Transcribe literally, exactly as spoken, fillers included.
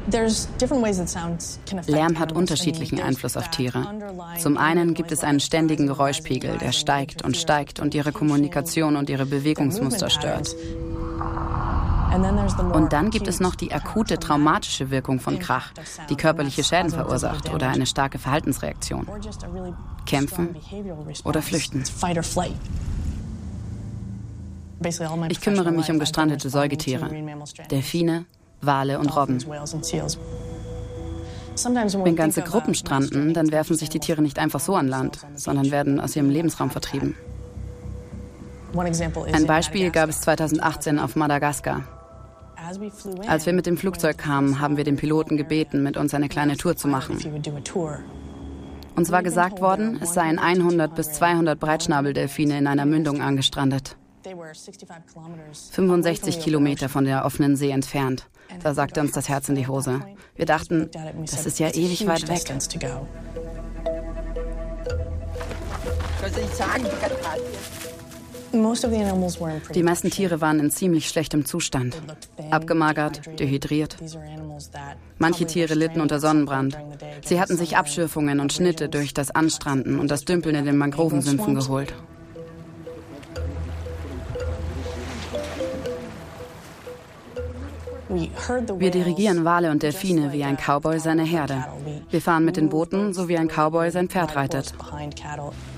Lärm hat unterschiedlichen Einfluss auf Tiere. Zum einen gibt es einen ständigen Geräuschpegel, der steigt und steigt und ihre Kommunikation und ihre Bewegungsmuster stört. Und dann gibt es noch die akute traumatische Wirkung von Krach, die körperliche Schäden verursacht oder eine starke Verhaltensreaktion. Kämpfen oder flüchten. Ich kümmere mich um gestrandete Säugetiere, Delfine, Wale und Robben. Wenn ganze Gruppen stranden, dann werfen sich die Tiere nicht einfach so an Land, sondern werden aus ihrem Lebensraum vertrieben. Ein Beispiel gab es zweitausendachtzehn auf Madagaskar. Als wir mit dem Flugzeug kamen, haben wir den Piloten gebeten, mit uns eine kleine Tour zu machen. Uns war gesagt worden, es seien hundert bis zweihundert Breitschnabeldelfine in einer Mündung angestrandet. fünfundsechzig Kilometer von der offenen See entfernt. Da sagte uns das Herz in die Hose. Wir dachten, das ist ja ewig weit weg. Die meisten Tiere waren in ziemlich schlechtem Zustand. Abgemagert, dehydriert. Manche Tiere litten unter Sonnenbrand. Sie hatten sich Abschürfungen und Schnitte durch das Anstranden und das Dümpeln in den Mangrovensümpfen geholt. Wir dirigieren Wale und Delfine wie ein Cowboy seine Herde. Wir fahren mit den Booten, so wie ein Cowboy sein Pferd reitet.